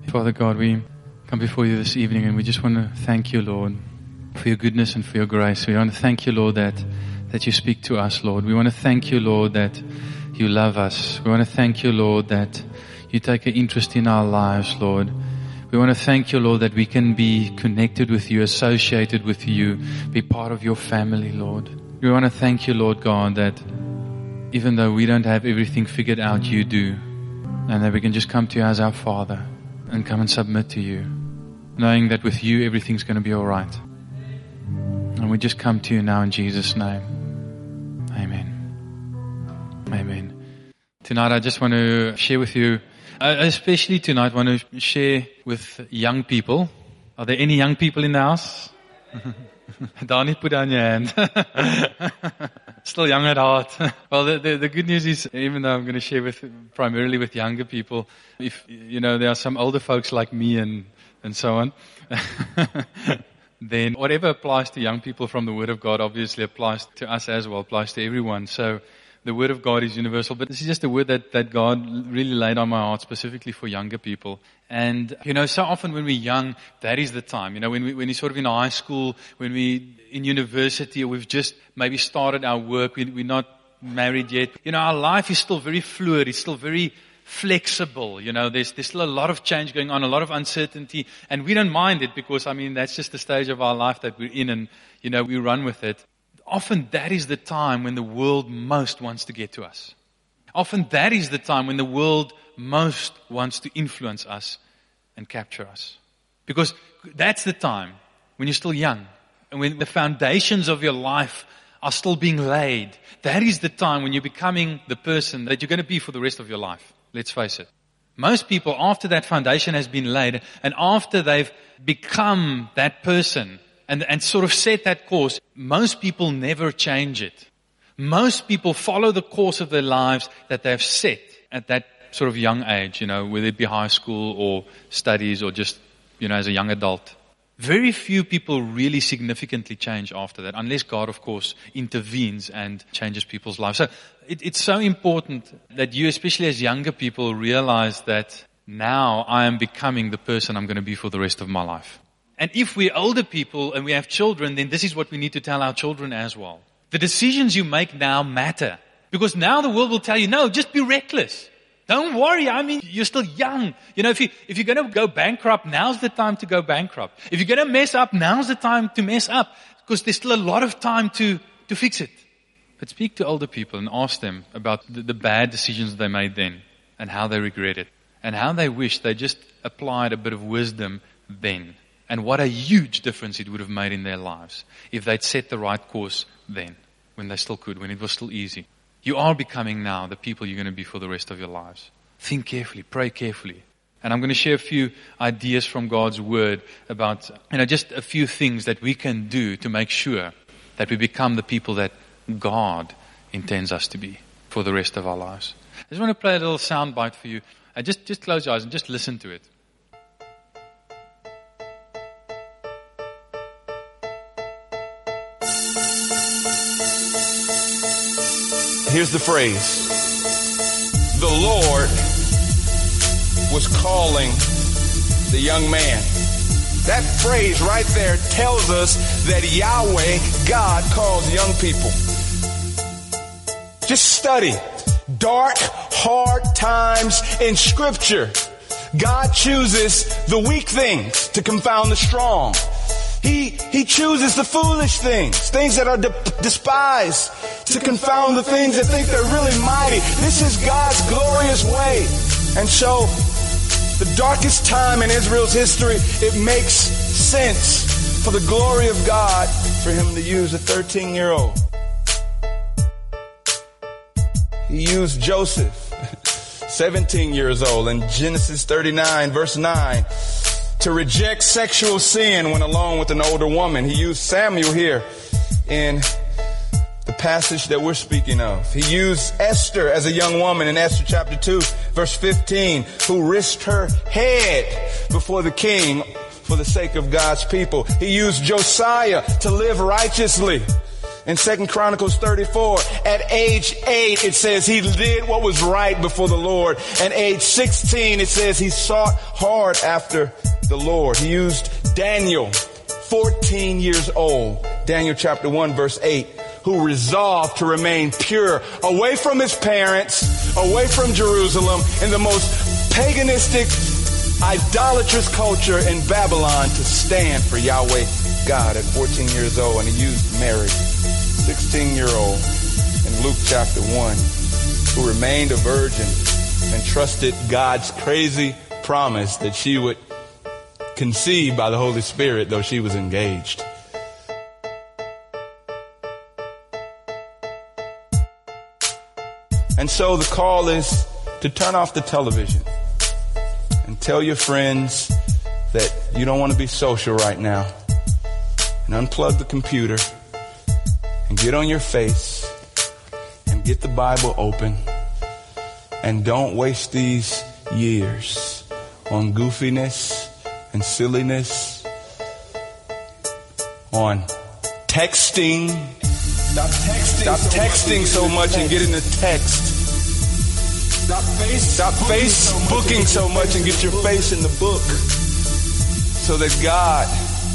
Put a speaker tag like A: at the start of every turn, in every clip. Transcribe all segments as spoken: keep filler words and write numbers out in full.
A: Father God, we come before you this evening and we just want to thank you, Lord, for your goodness and for your grace. We want to thank you, Lord, that, that you speak to us, Lord. We want to thank you, Lord, that you love us. We want to thank you, Lord, that you take an interest in our lives, Lord. We want to thank you, Lord, that we can be connected with you, associated with you, be part of your family, Lord. We want to thank you, Lord God, that even though we don't have everything figured out, you do. And that we can just come to you as our Father and come and submit to you, knowing that with you everything's going to be all right. And we just come to you now in Jesus' name. Amen. Amen. Tonight I just want to share with you, I especially tonight want to share with young people. Are there any young people in the house? Donnie, put down your hand. Still young at heart. Well, the, the, the good news is, even though I'm going to share with primarily with younger people, if you know there are some older folks like me and and so on, then whatever applies to young people from the Word of God obviously applies to us as well, applies to everyone. So the Word of God is universal, but this is just a word that, that God really laid on my heart specifically for younger people. And, you know, so often when we're young, that is the time. You know, when, we, when we're sort of in high school, when we're in university, or we've just maybe started our work, we, we're not married yet. You know, our life is still very fluid. It's still very flexible. You know, there's, there's still a lot of change going on, a lot of uncertainty. And we don't mind it because, I mean, that's just the stage of our life that we're in and, you know, we run with it. Often that is the time when the world most wants to get to us. Often that is the time when the world most wants to influence us and capture us. Because that's the time when you're still young and when the foundations of your life are still being laid. That is the time when you're becoming the person that you're going to be for the rest of your life. Let's face it. Most people, after that foundation has been laid and after they've become that person, And, and sort of set that course, most people never change it. Most people follow the course of their lives that they've set at that sort of young age, you know, whether it be high school or studies or just, you know, as a young adult. Very few people really significantly change after that, unless God, of course, intervenes and changes people's lives. So it, it's so important that you, especially as younger people, realize that now I am becoming the person I'm going to be for the rest of my life. And if we're older people and we have children, then this is what we need to tell our children as well. The decisions you make now matter. Because now the world will tell you, no, just be reckless. Don't worry. I mean, you're still young. You know, if, you, if you're going to go bankrupt, now's the time to go bankrupt. If you're going to mess up, now's the time to mess up. Because there's still a lot of time to, to fix it. But speak to older people and ask them about the, the bad decisions they made then and how they regret it and how they wish they just applied a bit of wisdom then. And what a huge difference it would have made in their lives if they'd set the right course then, when they still could, when it was still easy. You are becoming now the people you're going to be for the rest of your lives. Think carefully, pray carefully. And I'm going to share a few ideas from God's Word about, you know, just a few things that we can do to make sure that we become the people that God intends us to be for the rest of our lives. I just want to play a little sound bite for you. Uh, just, just close your eyes and just listen to it.
B: Here's the phrase. The Lord was calling the young man. That phrase right there tells us that Yahweh, God, calls young people. Just study dark, hard times in Scripture. God chooses the weak things to confound the strong. He, he chooses the foolish things, things that are de- despised, to confound the things that think they're really mighty. This is God's glorious way. And so, the darkest time in Israel's history, it makes sense for the glory of God for him to use a thirteen-year-old. He used Joseph, seventeen years old, in Genesis thirty-nine, verse nine, to reject sexual sin when alone with an older woman. He used Samuel here in the passage that we're speaking of. He used Esther as a young woman in Esther chapter two, verse fifteen, who risked her head before the king for the sake of God's people. He used Josiah to live righteously in Second Chronicles thirty-four, at age eight, it says he did what was right before the Lord. At age sixteen, it says he sought hard after the Lord. He used Daniel, fourteen years old, Daniel chapter one, verse eight, who resolved to remain pure, away from his parents, away from Jerusalem, in the most paganistic, idolatrous culture in Babylon, to stand for Yahweh God at fourteen years old. And he used Mary, sixteen-year-old, in Luke chapter one, who remained a virgin and trusted God's crazy promise that she would conceive by the Holy Spirit, though she was engaged. And so the call is to turn off the television and tell your friends that you don't want to be social right now, and unplug the computer and get on your face and get the Bible open, and don't waste these years on goofiness and silliness, on texting. Stop texting, Stop so, texting much so much and get in the text. Stop, face Stop Facebooking so much and get your face in the book, so that God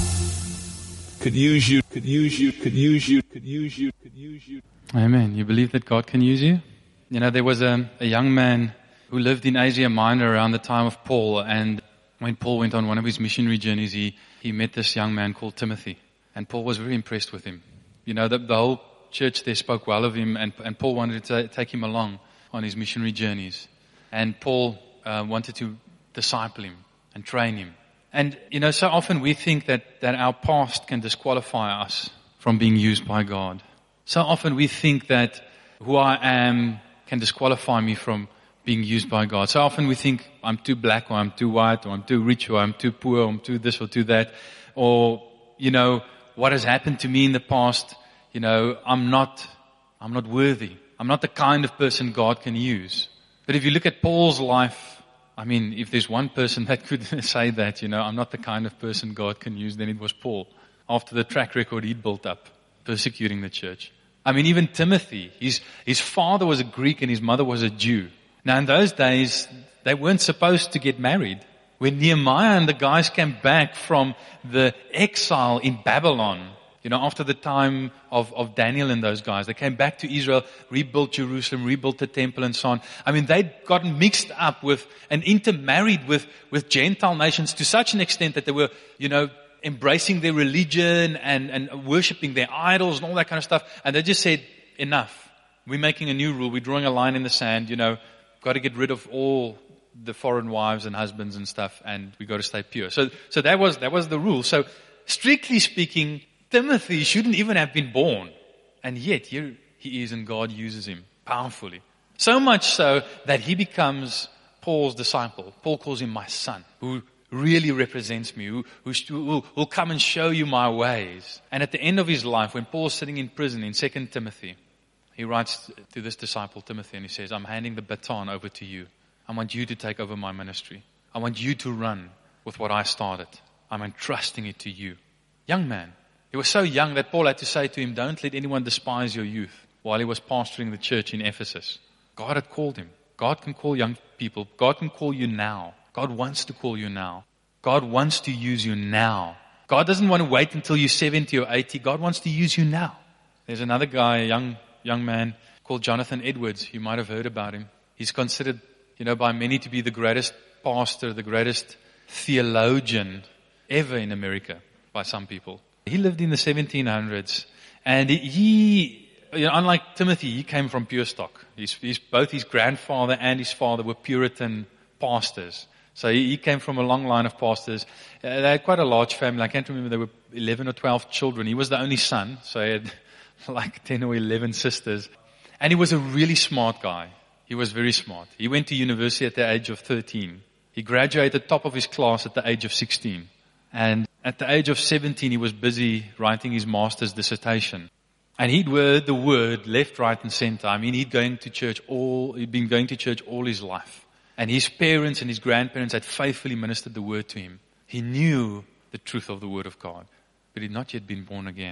B: could use you, could use you, could use you, could use you, could use you.
A: Amen. You believe that God can use you? You know, there was a, a young man who lived in Asia Minor around the time of Paul, and when Paul went on one of his missionary journeys, he, he met this young man called Timothy, and Paul was very impressed with him. You know, the, the whole church there spoke well of him, and, and Paul wanted to t- take him along on his missionary journeys. And Paul uh, wanted to disciple him and train him. And, you know, so often we think that, that our past can disqualify us from being used by God. So often we think that who I am can disqualify me from being used by God. So often we think I'm too black, or I'm too white, or I'm too rich, or I'm too poor, or I'm too this or too that. Or, you know, what has happened to me in the past, you know, I'm not, I'm not worthy. I'm not the kind of person God can use. But if you look at Paul's life, I mean, if there's one person that could say that, you know, I'm not the kind of person God can use, then it was Paul. After the track record he'd built up, persecuting the church. I mean, even Timothy, his, his father was a Greek and his mother was a Jew. Now in those days, they weren't supposed to get married. When Nehemiah and the guys came back from the exile in Babylon, you know, after the time of, of Daniel and those guys, they came back to Israel, rebuilt Jerusalem, rebuilt the temple and so on. I mean, they'd gotten mixed up with and intermarried with, with Gentile nations to such an extent that they were, you know, embracing their religion and, and worshiping their idols and all that kind of stuff. And they just said, enough. We're making a new rule. We're drawing a line in the sand, you know, got to get rid of all the foreign wives and husbands and stuff, and we got to stay pure. So, so that was, that was the rule. So strictly speaking, Timothy shouldn't even have been born. And yet, here he is, and God uses him powerfully. So much so that he becomes Paul's disciple. Paul calls him my son, who really represents me, who, who will, will come and show you my ways. And at the end of his life, when Paul's sitting in prison in Second Timothy, he writes to this disciple, Timothy, and he says, I'm handing the baton over to you. I want you to take over my ministry. I want you to run with what I started. I'm entrusting it to you. Young man. He was so young that Paul had to say to him, don't let anyone despise your youth, while he was pastoring the church in Ephesus. God had called him. God can call young people. God can call you now. God wants to call you now. God wants to use you now. God doesn't want to wait until you're seventy or eighty. God wants to use you now. There's another guy, a young, young man called Jonathan Edwards. You might have heard about him. He's considered, you know, by many to be the greatest pastor, the greatest theologian ever in America by some people. He lived in the seventeen hundreds, and he, you know, unlike Timothy, he came from pure stock. He's, he's, both his grandfather and his father were Puritan pastors. So he, he came from a long line of pastors. Uh, they had quite a large family. I can't remember, there were eleven or twelve children. He was the only son, so he had like ten or eleven sisters. And he was a really smart guy. He was very smart. He went to university at the age of thirteen. He graduated top of his class at the age of sixteen. And at the age of seventeen, he was busy writing his master's dissertation. And he'd heard the word left, right, and center. I mean, he'd going to church all, he'd been going to church all his life. And his parents and his grandparents had faithfully ministered the word to him. He knew the truth of the word of God, but he'd not yet been born again.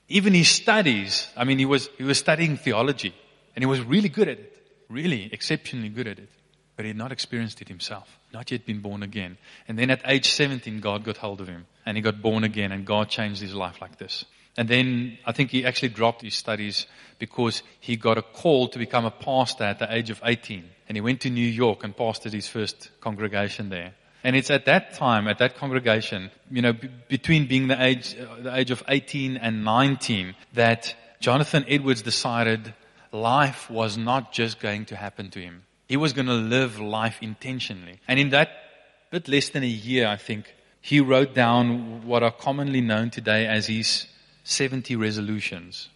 A: Even his studies, I mean, he was, he was studying theology, and he was really good at it. Really, exceptionally good at it. But he had not experienced it himself. Not yet been born again. And then at age seventeen, God got hold of him. And he got born again, and God changed his life like this. And then I think he actually dropped his studies because he got a call to become a pastor at the age of eighteen. And he went to New York and pastored his first congregation there. And it's at that time, at that congregation, you know, b- between being the age, uh, the age of eighteen and nineteen, that Jonathan Edwards decided life was not just going to happen to him. He was going to live life intentionally. And in that bit less than a year, I think, he wrote down what are commonly known today as his seventy resolutions.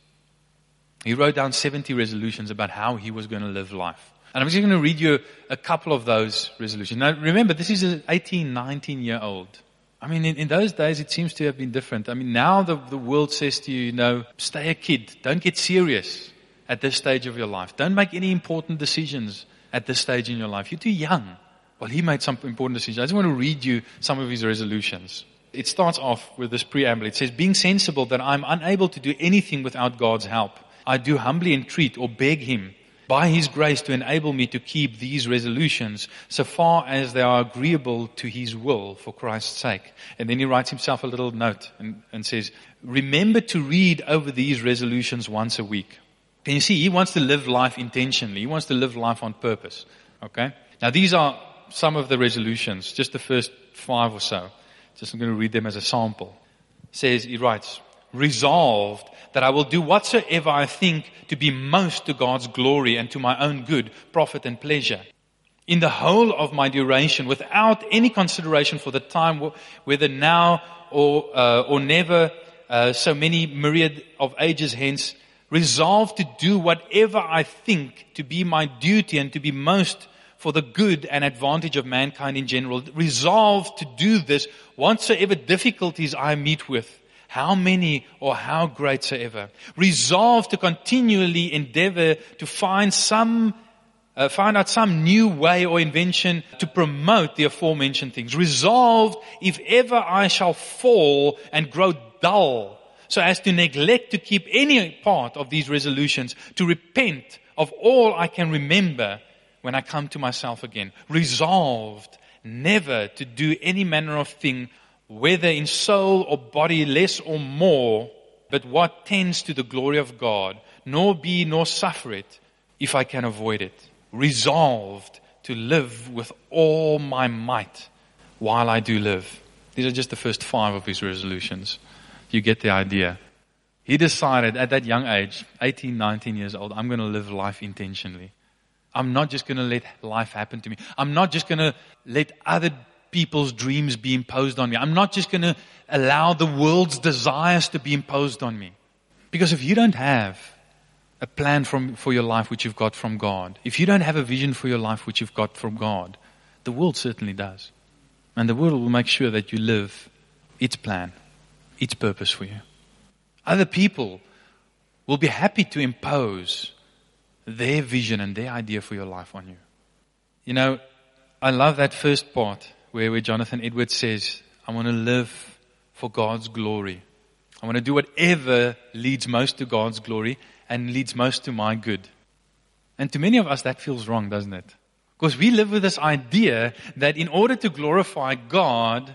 A: He wrote down seventy resolutions about how he was going to live life. And I'm just going to read you a couple of those resolutions. Now remember, this is an eighteen, nineteen year old. I mean, in, in those days it seems to have been different. I mean, now the, the world says to you, you know, stay a kid. Don't get serious at this stage of your life. Don't make any important decisions at this stage in your life. You're too young. Well, he made some important decisions. I just want to read you some of his resolutions. It starts off with this preamble. It says, being sensible that I'm unable to do anything without God's help, I do humbly entreat or beg him by his grace to enable me to keep these resolutions so far as they are agreeable to his will for Christ's sake. And then he writes himself a little note and, and says, remember to read over these resolutions once a week. Can you see? He wants to live life intentionally. He wants to live life on purpose. Okay? Now these are some of the resolutions, just the first five or so. Just I'm going to read them as a sample. It says, he writes, resolved that I will do whatsoever I think to be most to God's glory and to my own good, profit and pleasure. In the whole of my duration, without any consideration for the time, whether now or, uh, or never, uh, so many myriad of ages hence, resolved to do whatever I think to be my duty and to be most for the good and advantage of mankind in general. Resolved to do this whatsoever difficulties I meet with, how many or how great soever. Resolved to continually endeavor to find some, uh, find out some new way or invention to promote the aforementioned things. Resolved, if ever I shall fall and grow dull, so as to neglect to keep any part of these resolutions, to repent of all I can remember when I come to myself again. Resolved never to do any manner of thing, whether in soul or body, less or more, but what tends to the glory of God, nor be nor suffer it, if I can avoid it. Resolved to live with all my might while I do live. These are just the first five of his resolutions. You get the idea. He decided at that young age, eighteen, nineteen years old, I'm going to live life intentionally. I'm not just going to let life happen to me. I'm not just going to let other people's dreams be imposed on me. I'm not just going to allow the world's desires to be imposed on me. Because if you don't have a plan from, for your life which you've got from God, if you don't have a vision for your life which you've got from God, the world certainly does. And the world will make sure that you live its plan, its purpose for you. Other people will be happy to impose their vision and their idea for your life on you. You know, I love that first part where, where Jonathan Edwards says, I want to live for God's glory. I want to do whatever leads most to God's glory and leads most to my good. And to many of us that feels wrong, doesn't it? Because we live with this idea that in order to glorify God,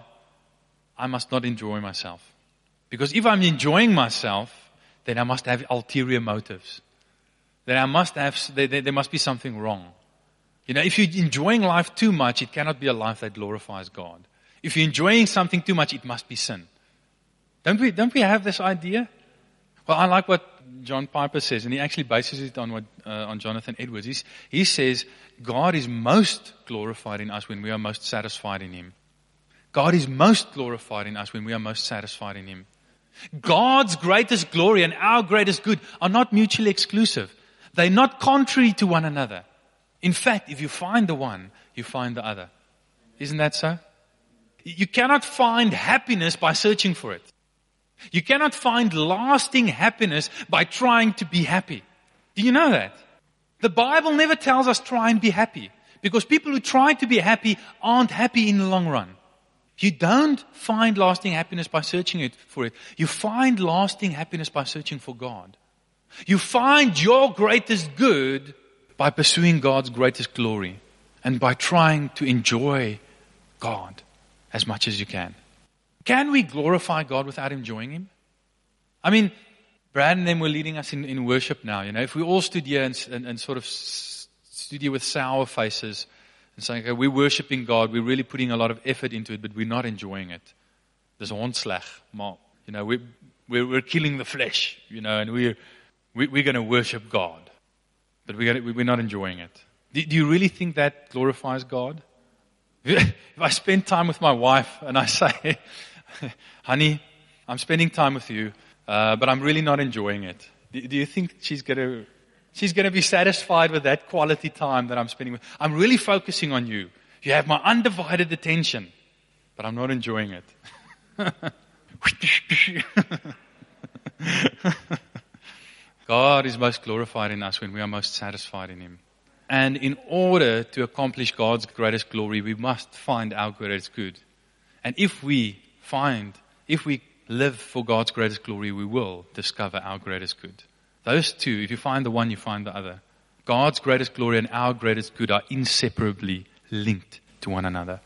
A: I must not enjoy myself. Because if I'm enjoying myself, then I must have ulterior motives. Then I must have, there, there must be something wrong. You know, if you're enjoying life too much, it cannot be a life that glorifies God. If you're enjoying something too much, it must be sin. Don't we, don't we have this idea? Well, I like what John Piper says, and he actually bases it on what, uh, on Jonathan Edwards. He's, he says, God is most glorified in us when we are most satisfied in Him. God is most glorified in us when we are most satisfied in Him. God's greatest glory and our greatest good are not mutually exclusive. They're not contrary to one another. In fact, if you find the one, you find the other. Isn't that so? You cannot find happiness by searching for it. You cannot find lasting happiness by trying to be happy. Do you know that? The Bible never tells us try and be happy. Because people who try to be happy aren't happy in the long run. You don't find lasting happiness by searching it for it. You find lasting happiness by searching for God. You find your greatest good by pursuing God's greatest glory and by trying to enjoy God as much as you can. Can we glorify God without enjoying Him? I mean, Brad and them were leading us in, in worship now. You know, if we all stood here and, and, and sort of s- stood here with sour faces and saying, okay, we're worshiping God, we're really putting a lot of effort into it, but we're not enjoying it. There's honslag, maar, you know, we, we're, we're killing the flesh, you know, and we're, we, we're going to worship God, but we're, gonna, we're not enjoying it. Do, do you really think that glorifies God? If I spend time with my wife and I say, honey, I'm spending time with you, uh, but I'm really not enjoying it. Do, do you think she's going to... She's going to be satisfied with that quality time that I'm spending with. I'm really focusing on you. You have my undivided attention, but I'm not enjoying it. God is most glorified in us when we are most satisfied in Him. And in order to accomplish God's greatest glory, we must find our greatest good. And if we find, if we live for God's greatest glory, we will discover our greatest good. Those two, if you find the one, you find the other. God's greatest glory and our greatest good are inseparably linked to one another.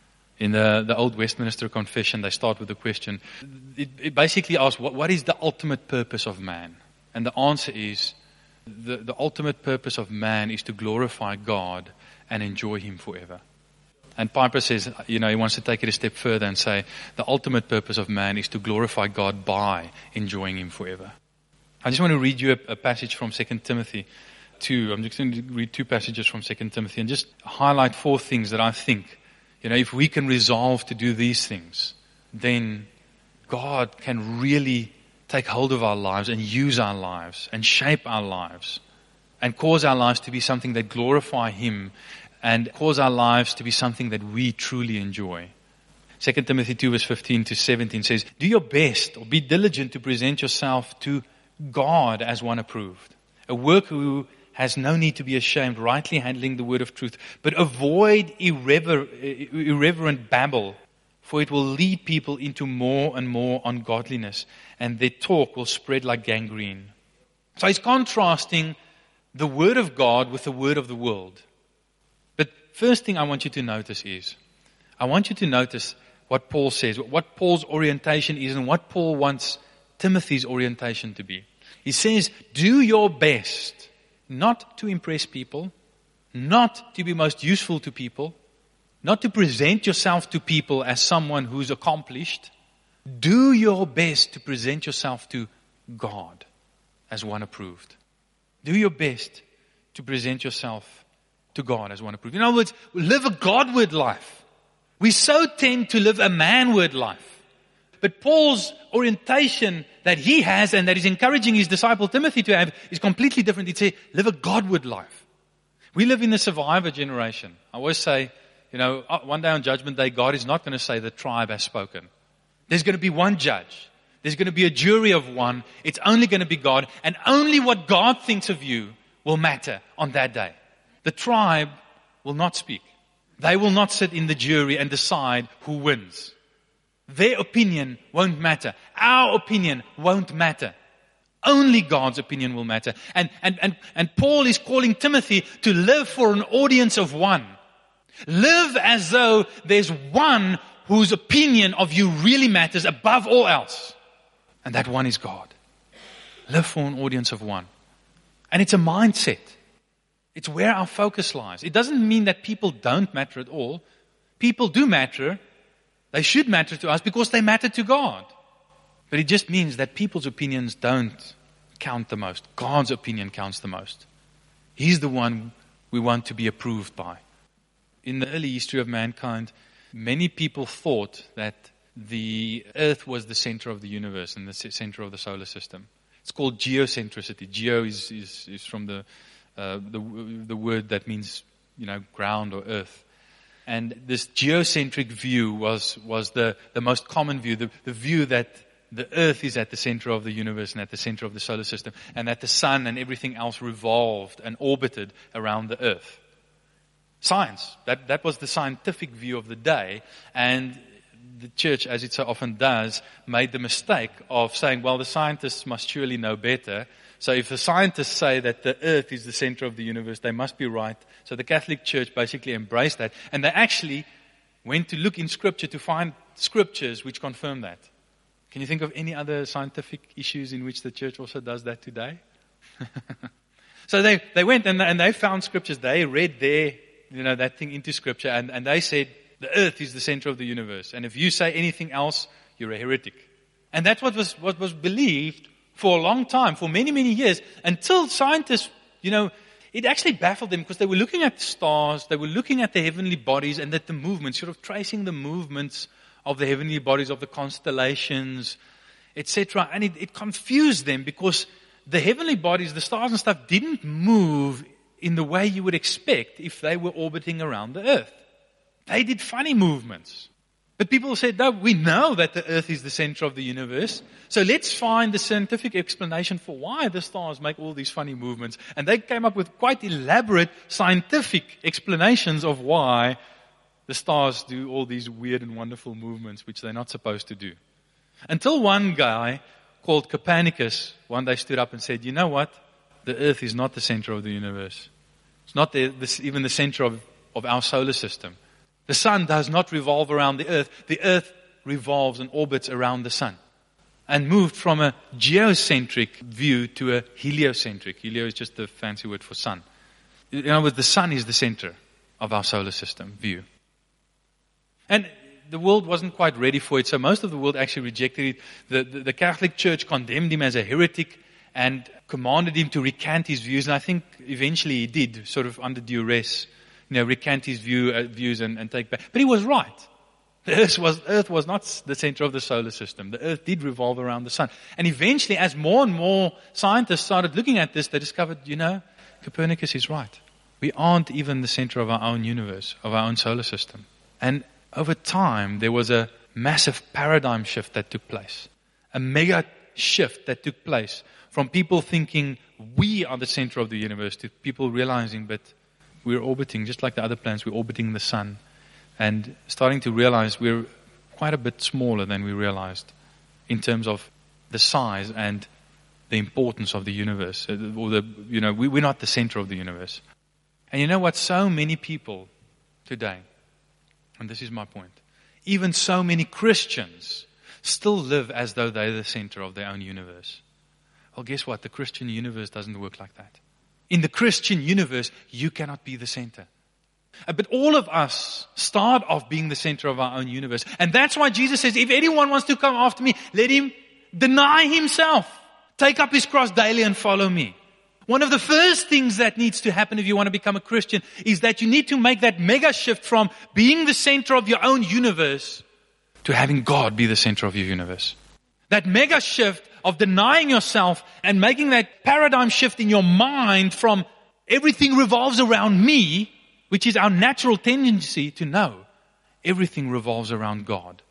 A: In the, the Old Westminster Confession, they start with the question. It, it basically asks, what, what is the ultimate purpose of man? And the answer is, the, the ultimate purpose of man is to glorify God and enjoy Him forever. And Piper says, you know, he wants to take it a step further and say, the ultimate purpose of man is to glorify God by enjoying Him forever. I just want to read you a, a passage from Second Timothy two. I'm just going to read two passages from Second Timothy and just highlight four things that I think, you know, if we can resolve to do these things, then God can really take hold of our lives and use our lives and shape our lives and cause our lives to be something that glorify Him and cause our lives to be something that we truly enjoy. Second Timothy two verse fifteen to seventeen says, do your best or be diligent to present yourself to God as one approved, a worker who has no need to be ashamed, rightly handling the word of truth, but avoid irrever- irreverent babble, for it will lead people into more and more ungodliness, and their talk will spread like gangrene. So he's contrasting the word of God with the word of the world. But first thing I want you to notice is, I want you to notice what Paul says, what Paul's orientation is, and what Paul wants Timothy's orientation to be. He says, do your best not to impress people, not to be most useful to people, not to present yourself to people as someone who's accomplished. Do your best to present yourself to God as one approved. Do your best to present yourself to God as one approved. In other words, live a Godward life. We so tend to live a manward life. But Paul's orientation that he has and that he's encouraging his disciple Timothy to have is completely different. He'd say, live a Godward life. We live in the survivor generation. I always say, you know, one day on Judgment Day, God is not going to say the tribe has spoken. There's going to be one judge. There's going to be a jury of one. It's only going to be God. And only what God thinks of you will matter on that day. The tribe will not speak. They will not sit in the jury and decide who wins. Their opinion won't matter. Our opinion won't matter. Only God's opinion will matter. And, and, and, and Paul is calling Timothy to live for an audience of one. Live as though there's one whose opinion of you really matters above all else. And that one is God. Live for an audience of one. And it's a mindset. It's where our focus lies. It doesn't mean that people don't matter at all. People do matter. They should matter to us because they matter to God. But it just means that people's opinions don't count the most. God's opinion counts the most. He's the one we want to be approved by. In the early history of mankind, many people thought that the earth was the center of the universe and the center of the solar system. It's called geocentricity. Geo is, is, is from the, uh, the the word that means, you know, ground or earth. And this geocentric view was was the, the most common view, the, the view that the earth is at the center of the universe and at the center of the solar system, and that the sun and everything else revolved and orbited around the earth. Science, that, that was the scientific view of the day, and the church, as it so often does, made the mistake of saying, well, the scientists must surely know better. So if the scientists say that the earth is the center of the universe, they must be right. So the Catholic Church basically embraced that. And they actually went to look in Scripture to find scriptures which confirm that. Can you think of any other scientific issues in which the church also does that today? So they, they went and, and they found scriptures. They read their, you know, that thing into Scripture, and, and they said, the earth is the center of the universe. And if you say anything else, you're a heretic. And that's what was, what was believed for a long time, for many, many years, until scientists, you know, it actually baffled them because they were looking at the stars, they were looking at the heavenly bodies and at the movements, sort of tracing the movements of the heavenly bodies, of the constellations, et cetera. And it, it confused them because the heavenly bodies, the stars and stuff, didn't move in the way you would expect if they were orbiting around the earth. They did funny movements. But people said, no, we know that the earth is the center of the universe. So let's find the scientific explanation for why the stars make all these funny movements. And they came up with quite elaborate scientific explanations of why the stars do all these weird and wonderful movements which they're not supposed to do. Until one guy called Copernicus one day stood up and said, you know what? The earth is not the center of the universe. It's not the, the, even the center of, of our solar system. The sun does not revolve around the earth. The earth revolves and orbits around the sun. And moved from a geocentric view to a heliocentric. Helio is just the fancy word for sun. In other words, the sun is the center of our solar system view. And the world wasn't quite ready for it, so most of the world actually rejected it. The, the, the Catholic Church condemned him as a heretic and commanded him to recant his views. And I think eventually he did, sort of under duress. You know, recant his view, uh, views and, and take back. But he was right. The earth was, earth was not the center of the solar system. The earth did revolve around the sun. And eventually, as more and more scientists started looking at this, they discovered, you know, Copernicus is right. We aren't even the center of our own universe, of our own solar system. And over time, there was a massive paradigm shift that took place. A mega shift that took place from people thinking we are the center of the universe to people realizing, but we're orbiting, just like the other planets, we're orbiting the sun. And starting to realize we're quite a bit smaller than we realized in terms of the size and the importance of the universe. Or the, you know, we, we're not the center of the universe. And you know what? So many people today, and this is my point, even so many Christians still live as though they're the center of their own universe. Well, guess what? The Christian universe doesn't work like that. In the Christian universe, you cannot be the center. But all of us start off being the center of our own universe. And that's why Jesus says, if anyone wants to come after me, let him deny himself. Take up his cross daily and follow me. One of the first things that needs to happen if you want to become a Christian is that you need to make that mega shift from being the center of your own universe to having God be the center of your universe. That mega shift of denying yourself and making that paradigm shift in your mind from everything revolves around me, which is our natural tendency to know everything revolves around God.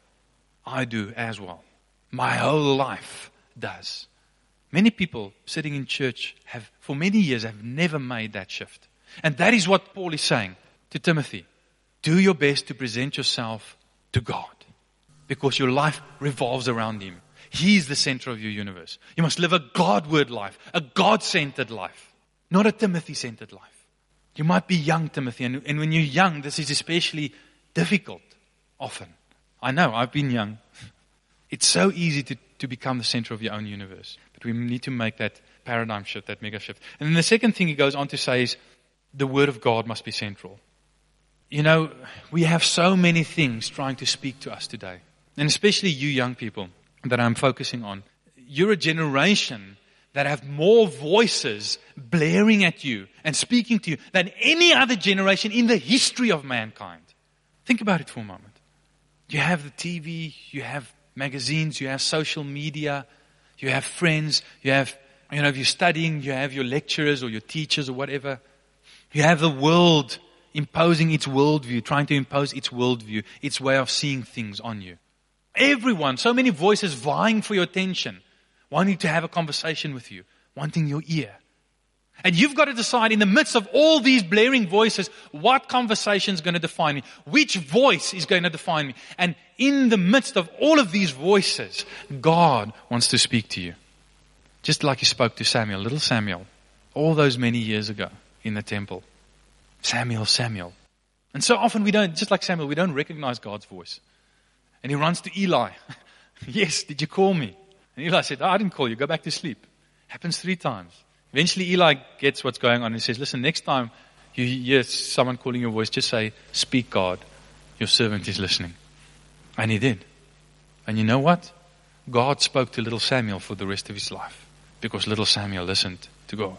A: I do as well. My whole life does. Many people sitting in church have, for many years, have never made that shift. And that is what Paul is saying to Timothy. Do your best to present yourself to God, because your life revolves around Him. He is the center of your universe. You must live a God-word life, a God-centered life, not a Timothy-centered life. You might be young, Timothy, and, and when you're young, this is especially difficult often. I know, I've been young. It's so easy to, to become the center of your own universe. But we need to make that paradigm shift, that mega shift. And then the second thing he goes on to say is, the Word of God must be central. You know, we have so many things trying to speak to us today. And especially you young people that I'm focusing on. You're a generation that have more voices blaring at you and speaking to you than any other generation in the history of mankind. Think about it for a moment. You have the T V, you have magazines, you have social media, you have friends, you have, you know, if you're studying, you have your lecturers or your teachers or whatever. You have the world imposing its worldview, trying to impose its worldview, its way of seeing things on you. Everyone, so many voices vying for your attention, wanting to have a conversation with you, wanting your ear. And you've got to decide in the midst of all these blaring voices, what conversation is going to define me? Which voice is going to define me? And in the midst of all of these voices, God wants to speak to you. Just like He spoke to Samuel, little Samuel, all those many years ago in the temple. Samuel, Samuel. And so often we don't, just like Samuel, we don't recognize God's voice. And he runs to Eli. Yes, did you call me? And Eli said, oh, I didn't call you, go back to sleep. Happens three times. Eventually Eli gets what's going on and he says, listen, next time you hear someone calling your voice, just say, speak God, your servant is listening. And he did. And you know what? God spoke to little Samuel for the rest of his life because little Samuel listened to God.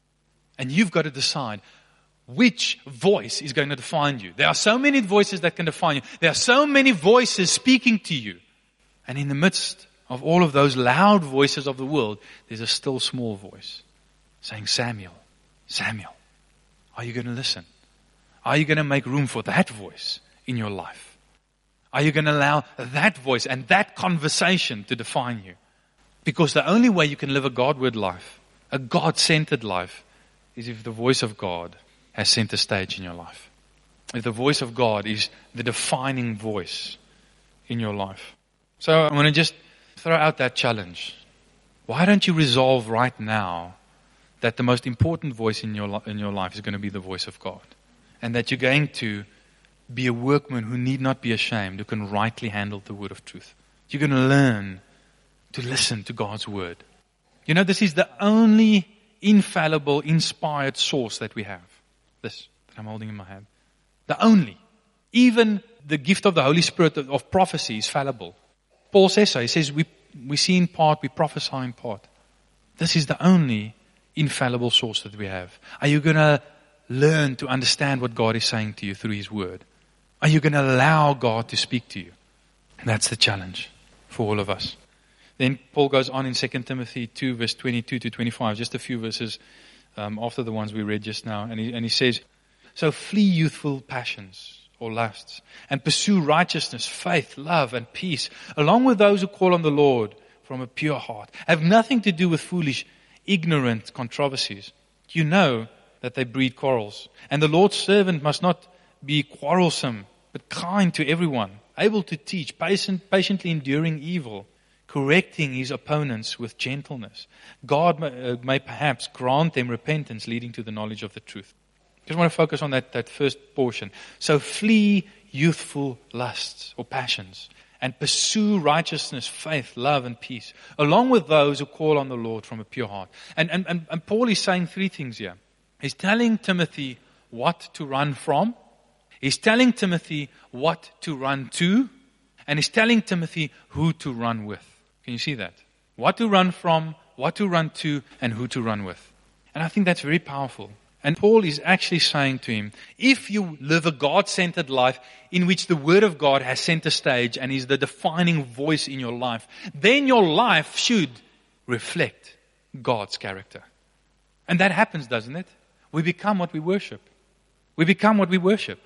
A: And you've got to decide which voice is going to define you. There are so many voices that can define you. There are so many voices speaking to you. And in the midst of all of those loud voices of the world, there's a still small voice saying, Samuel, Samuel, are you going to listen? Are you going to make room for that voice in your life? Are you going to allow that voice and that conversation to define you? Because the only way you can live a God-word life, a God-centered life, is if the voice of God has center stage in your life. If the voice of God is the defining voice in your life. So I'm going to just throw out that challenge. Why don't you resolve right now that the most important voice in your in your life is going to be the voice of God, and that you're going to be a workman who need not be ashamed, who can rightly handle the word of truth. You're going to learn to listen to God's word. You know, this is the only infallible, inspired source that we have. This that I'm holding in my hand. The only. Even the gift of the Holy Spirit of prophecy is fallible. Paul says so. He says we we see in part, we prophesy in part. This is the only infallible source that we have. Are you going to learn to understand what God is saying to you through His word? Are you going to allow God to speak to you? And that's the challenge for all of us. Then Paul goes on in Second Timothy two, verse twenty-two to twenty-five, just a few verses um, after the ones we read just now. And he, and he says, so flee youthful passions or lusts, and pursue righteousness, faith, love, and peace, along with those who call on the Lord from a pure heart. Have nothing to do with foolish, ignorant controversies. You know that they breed quarrels. And the Lord's servant must not be quarrelsome, but kind to everyone, able to teach, patient, patiently enduring evil, correcting his opponents with gentleness. God may, uh, may perhaps grant them repentance leading to the knowledge of the truth. I just want to focus on that, that first portion. So flee youthful lusts or passions and pursue righteousness, faith, love, and peace, along with those who call on the Lord from a pure heart. And, and, and, and Paul is saying three things here. He's telling Timothy what to run from. He's telling Timothy what to run to. And he's telling Timothy who to run with. Can you see that? What to run from, what to run to, and who to run with. And I think that's very powerful. And Paul is actually saying to him, if you live a God-centered life in which the Word of God has center stage and is the defining voice in your life, then your life should reflect God's character. And that happens, doesn't it? We become what we worship. We become what we worship.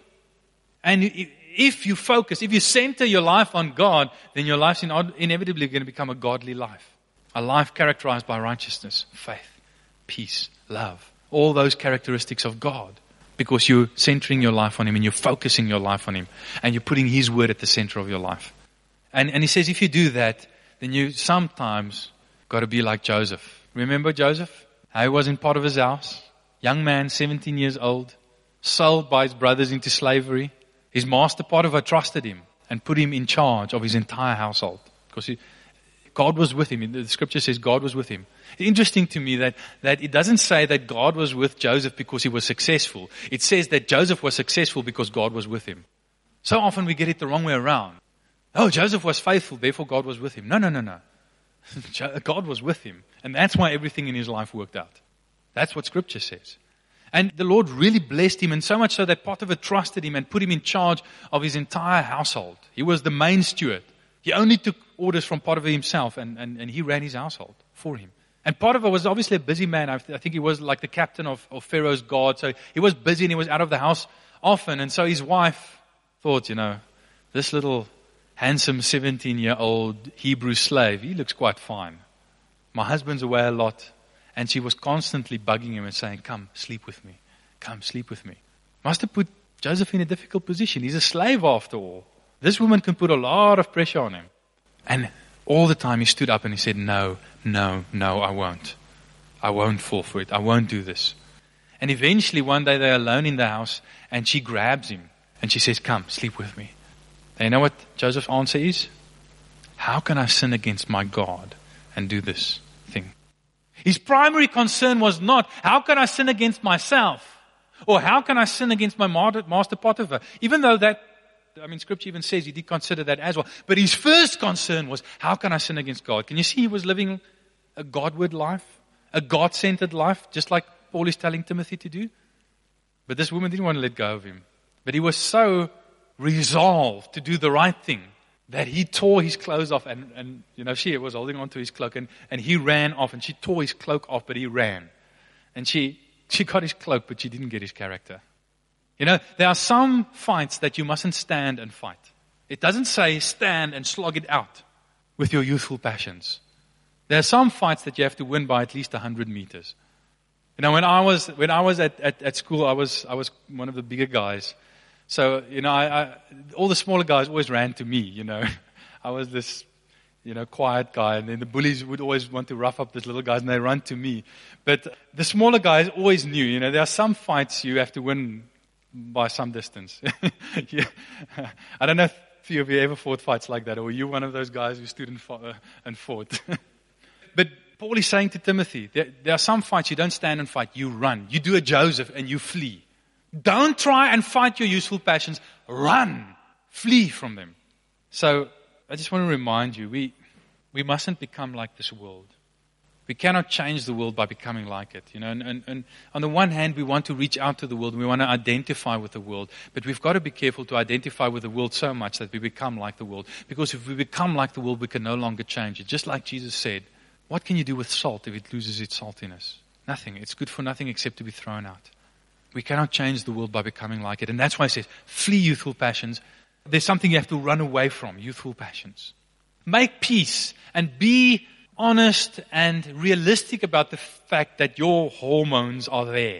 A: And if you focus, if you center your life on God, then your life's inevitably going to become a godly life. A life characterized by righteousness, faith, peace, love. All those characteristics of God. Because you're centering your life on Him and you're focusing your life on Him. And you're putting His word at the center of your life. And, and he says if you do that, then you sometimes got to be like Joseph. Remember Joseph? How he was in Potiphar's house. Young man, seventeen years old. Sold by his brothers into slavery. His master Potiphar trusted him and put him in charge of his entire household. Because he, God was with him. The scripture says God was with him. It's interesting to me that, that it doesn't say that God was with Joseph because he was successful. It says that Joseph was successful because God was with him. So often we get it the wrong way around. Oh, Joseph was faithful, therefore God was with him. No, no, no, no. God was with him. And that's why everything in his life worked out. That's what scripture says. And the Lord really blessed him, and so much so that Potiphar trusted him and put him in charge of his entire household. He was the main steward. He only took orders from Potiphar himself, and, and, and he ran his household for him. And Potiphar was obviously a busy man. I, th- I think he was like the captain of, of Pharaoh's guard. So he was busy and he was out of the house often. And so his wife thought, you know, this little handsome seventeen-year-old Hebrew slave, he looks quite fine. My husband's away a lot. And she was constantly bugging him and saying, come, sleep with me. Come, sleep with me. Must have put Joseph in a difficult position. He's a slave after all. This woman can put a lot of pressure on him. And all the time he stood up and he said, no, no, no, I won't. I won't fall for it. I won't do this. And eventually one day they're alone in the house and she grabs him and she says, come, sleep with me. And you know what Joseph's answer is? How can I sin against my God and do this thing? His primary concern was not, how can I sin against myself? Or how can I sin against my master Potiphar? Even though that, I mean, Scripture even says he did consider that as well. But his first concern was, how can I sin against God? Can you see he was living a Godward life? A God-centered life, just like Paul is telling Timothy to do? But this woman didn't want to let go of him. But he was so resolved to do the right thing that he tore his clothes off. And, and you know, she was holding on to his cloak. And, and he ran off. And she tore his cloak off, but he ran. And she... She got his cloak, but she didn't get his character. You know, there are some fights that you mustn't stand and fight. It doesn't say stand and slog it out with your youthful passions. There are some fights that you have to win by at least a hundred meters. You know, when I was when I was at, at, at school, I was I was one of the bigger guys. So you know, I, I, all the smaller guys always ran to me. You know, I was this. You know, quiet guy, and then the bullies would always want to rough up these little guys, and they run to me. But the smaller guys always knew, you know, there are some fights you have to win by some distance. Yeah. I don't know if few of you ever fought fights like that, or were you one of those guys who stood and fought? Uh, and fought? But Paul is saying to Timothy, there, there are some fights you don't stand and fight, you run. You do a Joseph and you flee. Don't try and fight your useful passions. Run. Flee from them. So, I just want to remind you, we we mustn't become like this world. We cannot change the world by becoming like it. You know, and, and, and on the one hand, we want to reach out to the world and we want to identify with the world. But we've got to be careful to identify with the world so much that we become like the world. Because if we become like the world, we can no longer change it. Just like Jesus said, what can you do with salt if it loses its saltiness? Nothing. It's good for nothing except to be thrown out. We cannot change the world by becoming like it. And that's why it says, flee youthful passions. There's something you have to run away from, youthful passions. Make peace and be honest and realistic about the fact that your hormones are there.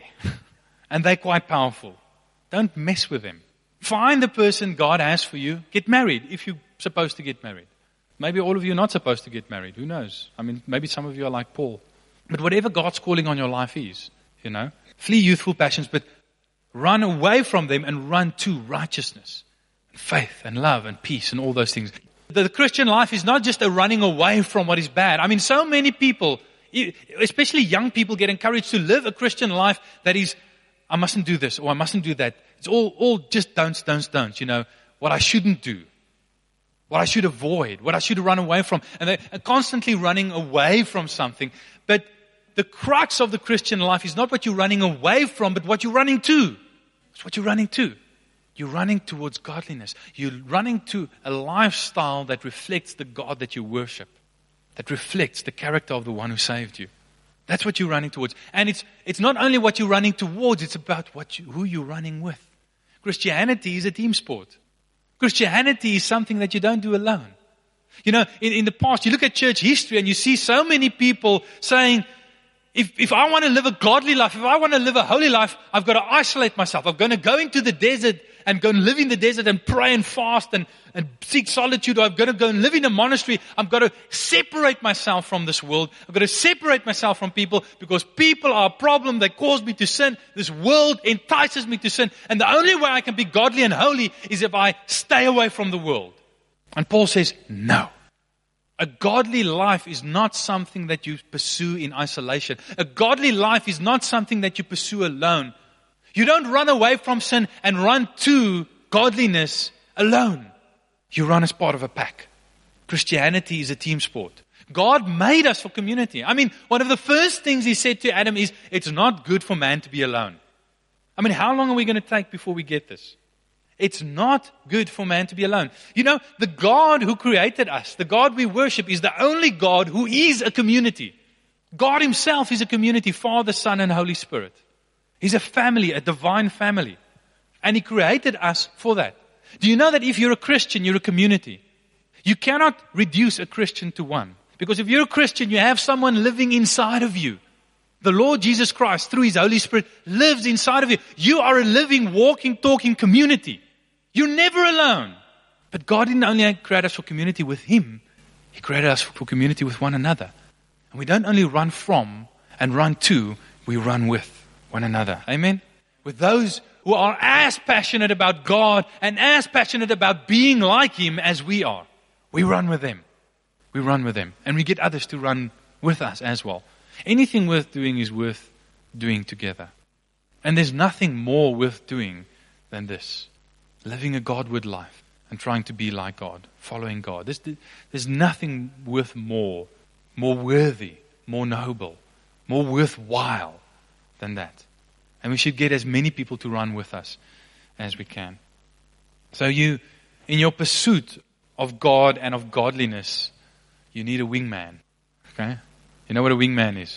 A: And they're quite powerful. Don't mess with them. Find the person God has for you. Get married if you're supposed to get married. Maybe all of you are not supposed to get married. Who knows? I mean, maybe some of you are like Paul. But whatever God's calling on your life is, you know, flee youthful passions, but run away from them and run to righteousness. Faith and love and peace and all those things. The Christian life is not just a running away from what is bad. I mean, so many people, especially young people, get encouraged to live a Christian life that is, I mustn't do this or I mustn't do that. It's all, all just don'ts, don'ts, don'ts. You know, what I shouldn't do, what I should avoid, what I should run away from. And they're constantly running away from something. But the crux of the Christian life is not what you're running away from, but what you're running to. It's what you're running to. You're running towards godliness. You're running to a lifestyle that reflects the God that you worship. That reflects the character of the one who saved you. That's what you're running towards. And it's it's not only what you're running towards, it's about what you, who you're running with. Christianity is a team sport. Christianity is something that you don't do alone. You know, in, in the past, you look at church history and you see so many people saying, If, if I want to live a godly life, if I want to live a holy life, I've got to isolate myself. I'm going to go into the desert and go and live in the desert and pray and fast and, and seek solitude. Or I'm going to go and live in a monastery. I've got to separate myself from this world. I've got to separate myself from people because people are a problem. They cause me to sin. This world entices me to sin. And the only way I can be godly and holy is if I stay away from the world. And Paul says, no. A godly life is not something that you pursue in isolation. A godly life is not something that you pursue alone. You don't run away from sin and run to godliness alone. You run as part of a pack. Christianity is a team sport. God made us for community. I mean, one of the first things He said to Adam is, it's not good for man to be alone. I mean, how long are we going to take before we get this? It's not good for man to be alone. You know, the God who created us, the God we worship, is the only God who is a community. God Himself is a community, Father, Son, and Holy Spirit. He's a family, a divine family. And He created us for that. Do you know that if you're a Christian, you're a community? You cannot reduce a Christian to one. Because if you're a Christian, you have someone living inside of you. The Lord Jesus Christ, through His Holy Spirit, lives inside of you. You are a living, walking, talking community. You're never alone. But God didn't only create us for community with Him, He created us for community with one another. And we don't only run from and run to, we run with one another. Amen? With those who are as passionate about God and as passionate about being like Him as we are. We run with them. We run with them. And we get others to run with us as well. Anything worth doing is worth doing together. And there's nothing more worth doing than this. Living a Godward life and trying to be like God, following God. There's, there's nothing worth more, more worthy, more noble, more worthwhile than that. And we should get as many people to run with us as we can. So you, in your pursuit of God and of godliness, you need a wingman. Okay? You know what a wingman is?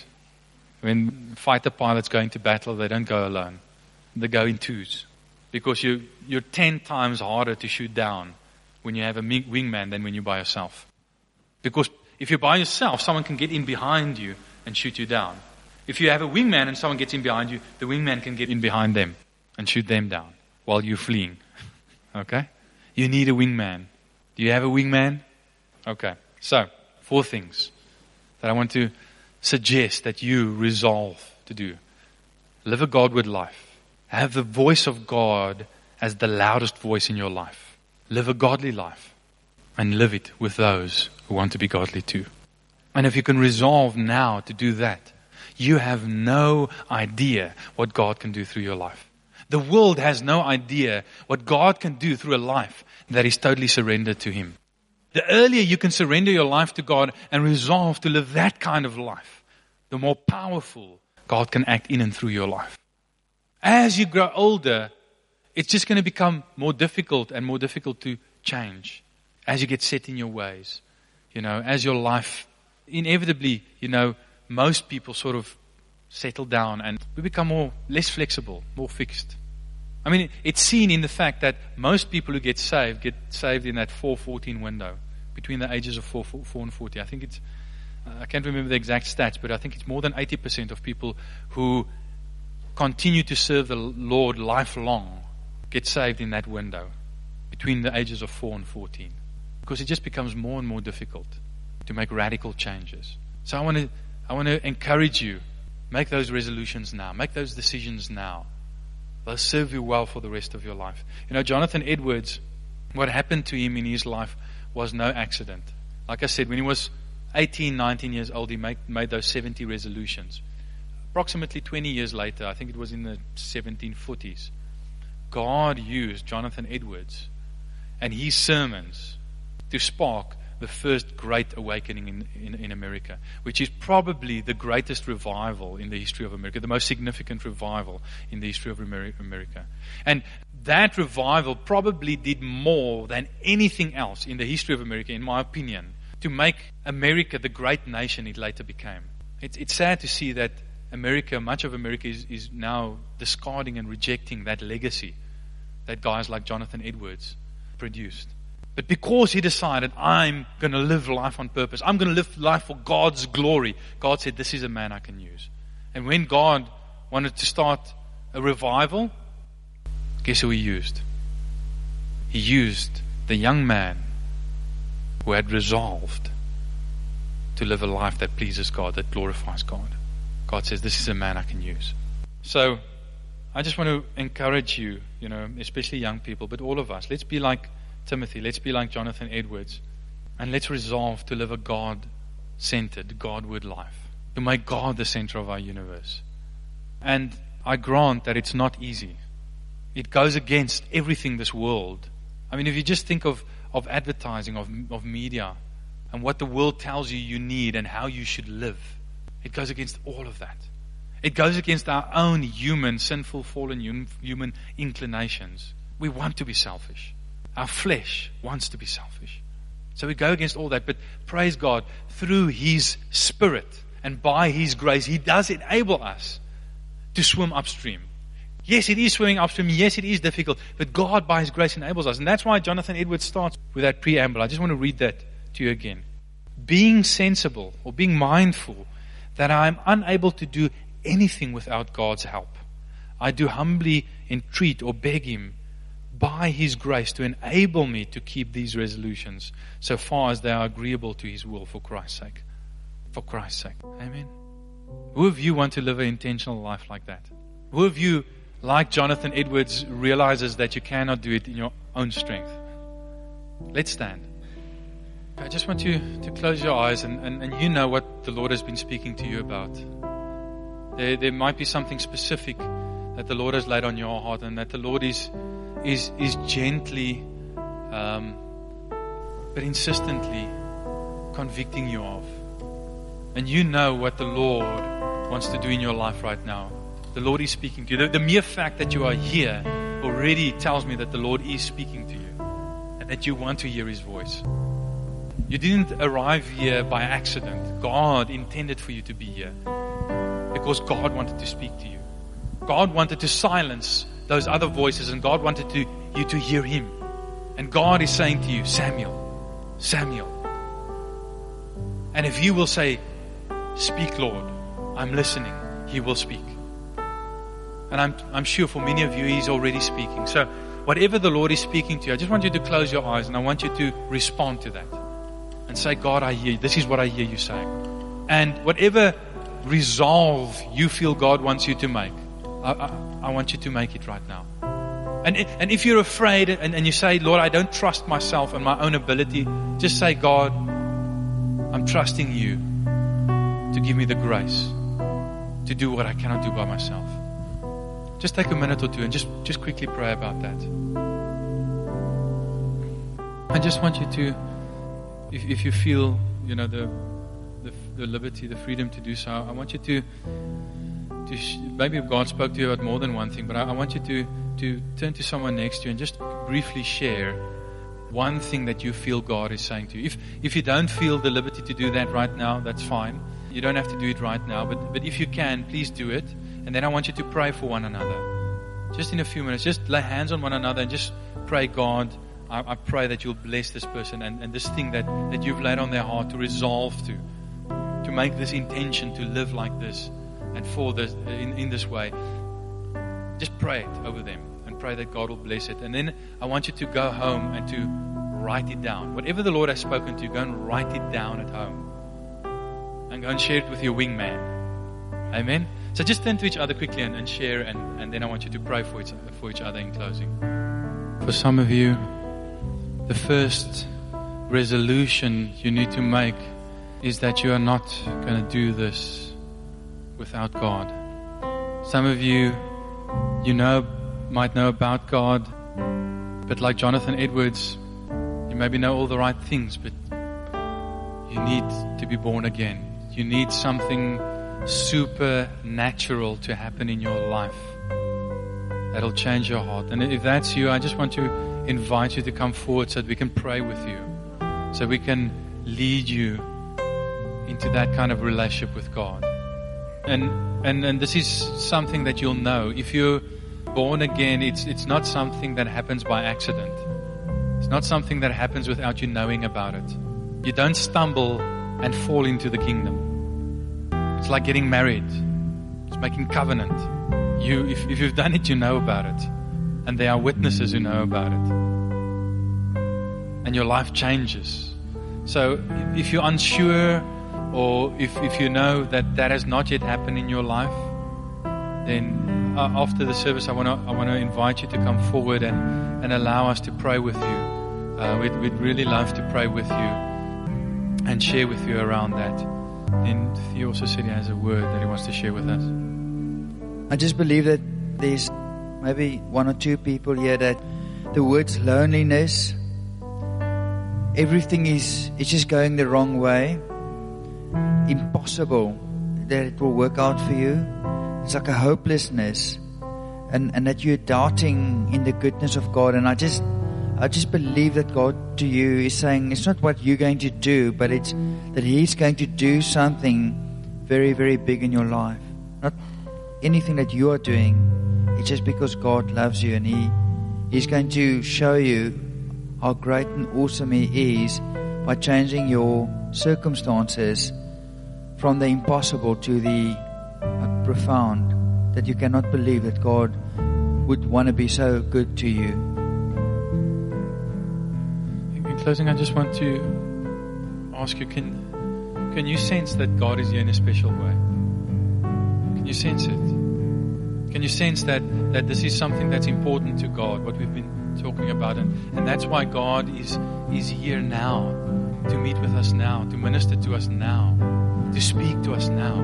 A: When fighter pilots go into battle, they don't go alone. They go in twos. Because you, you're ten times harder to shoot down when you have a wingman than when you're by yourself. Because if you're by yourself, someone can get in behind you and shoot you down. If you have a wingman and someone gets in behind you, the wingman can get in behind them and shoot them down while you're fleeing. Okay? You need a wingman. Do you have a wingman? Okay. So, four things that I want to suggest that you resolve to do. Live a Godward life. Have the voice of God as the loudest voice in your life. Live a godly life. And live it with those who want to be godly too. And if you can resolve now to do that, you have no idea what God can do through your life. The world has no idea what God can do through a life that is totally surrendered to Him. The earlier you can surrender your life to God and resolve to live that kind of life, the more powerful God can act in and through your life. As you grow older, it's just going to become more difficult and more difficult to change. As you get set in your ways, you know, as your life, inevitably, you know, most people sort of settle down and we become more, less flexible, more fixed. I mean, it's seen in the fact that most people who get saved, get saved in that four fourteen window, between the ages of four, four, four and forty. I think it's, uh, I can't remember the exact stats, but I think it's more than eighty percent of people who continue to serve the Lord lifelong get saved in that window, between the ages of four and fourteen. Because it just becomes more and more difficult to make radical changes. So I want to I want to encourage you, make those resolutions now, make those decisions now. They'll serve you well for the rest of your life. You know, Jonathan Edwards, what happened to him in his life was no accident. Like I said, when he was eighteen, nineteen years old, he made, made those seventy resolutions. Approximately twenty years later, I think it was in the seventeen forties, God used Jonathan Edwards and his sermons to spark the first great awakening in, in, in America, which is probably the greatest revival in the history of America, the most significant revival in the history of America. And that revival probably did more than anything else in the history of America, in my opinion, to make America the great nation it later became. It's, it's sad to see that America, much of America is, is now discarding and rejecting that legacy that guys like Jonathan Edwards produced. But because he decided, I'm going to live life on purpose, I'm going to live life for God's glory, God said, this is a man I can use. And when God wanted to start a revival, guess who He used? He used the young man who had resolved to live a life that pleases God, that glorifies God. God says, this is a man I can use. So, I just want to encourage you, you know, especially young people, but all of us, let's be like Timothy, let's be like Jonathan Edwards, and let's resolve to live a God-centered, Godward life, to make God the center of our universe. And I grant that it's not easy. It goes against everything this world. I mean, if you just think of, of advertising, of, of media, and what the world tells you you need and how you should live, it goes against all of that. It goes against our own human, sinful, fallen human inclinations. We want to be selfish. Our flesh wants to be selfish. So we go against all that. But praise God, through His Spirit and by His grace, He does enable us to swim upstream. Yes, it is swimming upstream. Yes, it is difficult. But God, by His grace, enables us. And that's why Jonathan Edwards starts with that preamble. I just want to read that to you again. Being sensible or being mindful that I am unable to do anything without God's help. I do humbly entreat or beg Him by His grace to enable me to keep these resolutions so far as they are agreeable to His will for Christ's sake. For Christ's sake. Amen. Who of you want to live an intentional life like that? Who of you, like Jonathan Edwards, realizes that you cannot do it in your own strength? Let's stand. I just want you to close your eyes and, and, and you know what the Lord has been speaking to you about. There, there might be something specific that the Lord has laid on your heart and that the Lord is is is gently um, but insistently convicting you of. And you know what the Lord wants to do in your life right now. The Lord is speaking to you. The, the mere fact that you are here already tells me that the Lord is speaking to you and that you want to hear His voice. You didn't arrive here by accident. God intended for you to be here because God wanted to speak to you. God wanted to silence those other voices and God wanted to, you to hear Him. And God is saying to you, Samuel, Samuel. And if you will say, speak, Lord, I'm listening, He will speak. And I'm, I'm sure for many of you, He's already speaking. So whatever the Lord is speaking to you, I just want you to close your eyes and I want you to respond to that. And say, God, I hear you. This is what I hear you saying. And whatever resolve you feel God wants you to make, I, I, I want you to make it right now. And, and if you're afraid and, and you say, Lord, I don't trust myself and my own ability, just say, God, I'm trusting you to give me the grace to do what I cannot do by myself. Just take a minute or two and just, just quickly pray about that. I just want you to, if, if you feel, you know, the, the the liberty, the freedom to do so, I want you to, to sh- maybe if God spoke to you about more than one thing, but I, I want you to, to turn to someone next to you and just briefly share one thing that you feel God is saying to you. If if you don't feel the liberty to do that right now, that's fine. You don't have to do it right now, but, but if you can, please do it. And then I want you to pray for one another. Just in a few minutes, just lay hands on one another and just pray, God, I, I pray that you'll bless this person and, and this thing that, that you've laid on their heart to resolve to, to make this intention to live like this and for this, in, in this way. Just pray it over them and pray that God will bless it. And then I want you to go home and to write it down. Whatever the Lord has spoken to you, go and write it down at home. And go and share it with your wingman. Amen? So just turn to each other quickly and, and share, and, and then I want you to pray for each, for each other in closing. For some of you, the first resolution you need to make is that you are not going to do this without God. Some of you, you know, might know about God, but like Jonathan Edwards, you maybe know all the right things, but you need to be born again. You need something supernatural to happen in your life that'll change your heart. And if that's you, I just want to invite you to come forward so that we can pray with you, so we can lead you into that kind of relationship with God. And and and this is something that you'll know. If you're born again, it's it's not something that happens by accident. It's not something that happens without you knowing about it. You don't stumble and fall into the kingdom. It's like getting married. It's making covenant. You, if, if you've done it, you know about it. And there are witnesses who know about it. And your life changes. So if you're unsure, or if, if you know that that has not yet happened in your life, then uh, after the service, I want to I want to invite you to come forward and, and allow us to pray with you. Uh, we'd, we'd really love to pray with you and share with you around that. And he also said he has a word that he wants to share with us.
C: I just believe that there's maybe one or two people here that the words loneliness, everything is it's just going the wrong way. Impossible that it will work out for you. It's like a hopelessness, and, and that you're doubting in the goodness of God. And I just I just believe that God to you is saying it's not what you're going to do, but it's that He's going to do something very, very big in your life. Not anything that you are doing. It's just because God loves you, and He He's going to show you how great and awesome He is by changing your circumstances from the impossible to the profound that you cannot believe that God would want to be so good to you.
A: In closing, I just want to ask you, can, can you sense that God is here in a special way? Can you sense it? Can you sense that, that this is something that's important to God, what we've been talking about? And, and that's why God is, is here now, to meet with us now, to minister to us now, to speak to us now.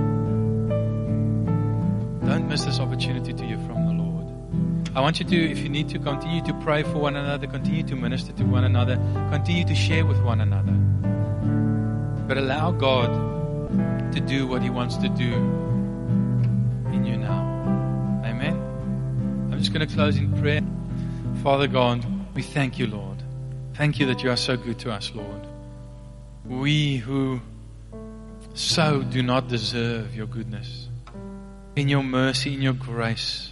A: Don't miss this opportunity to hear from the Lord. I want you to, if you need to, continue to pray for one another, continue to minister to one another, continue to share with one another. But allow God to do what He wants to do in you now. Amen. I'm just going to close in prayer. Father God, we thank you, Lord. Thank you that you are so good to us, Lord. We who so do not deserve your goodness, in your mercy, in your grace,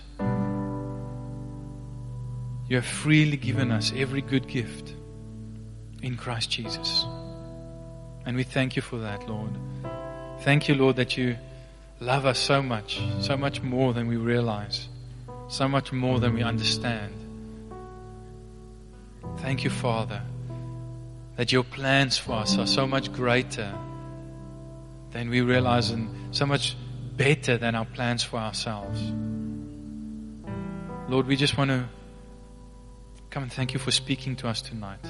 A: you have freely given us every good gift in Christ Jesus. And we thank you for that, Lord. Thank you, Lord, that you love us so much, so much more than we realize, so much more than we understand. Thank you, Father, that your plans for us are so much greater than we realize and so much better than our plans for ourselves. Lord, we just want to come and thank you for speaking to us tonight.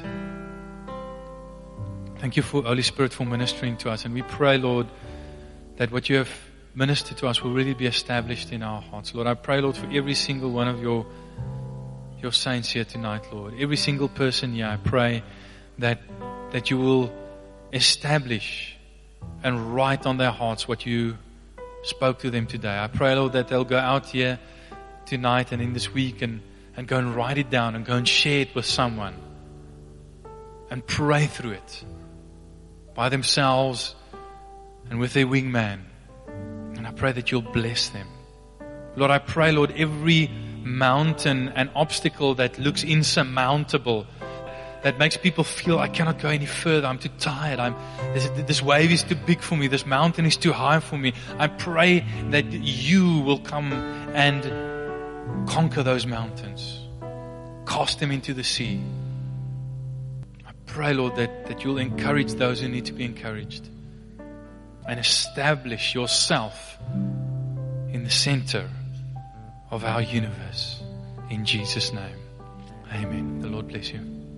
A: Thank you, for Holy Spirit, for ministering to us. And we pray, Lord, that what you have ministered to us will really be established in our hearts. Lord, I pray, Lord, for every single one of your, your saints here tonight, Lord. Every single person here, I pray that, that you will establish and write on their hearts what you spoke to them today. I pray, Lord, that they'll go out here tonight and in this week and, and go and write it down and go and share it with someone and pray through it by themselves and with their wingman. And I pray that you'll bless them. Lord, I pray, Lord, every mountain and obstacle that looks insurmountable, that makes people feel I cannot go any further, I'm too tired, I'm, this, this wave is too big for me, this mountain is too high for me. I pray that you will come and conquer those mountains, cast them into the sea. I pray, Lord, that, that you'll encourage those who need to be encouraged and establish yourself in the center of our universe. In Jesus' name, amen. The Lord bless you.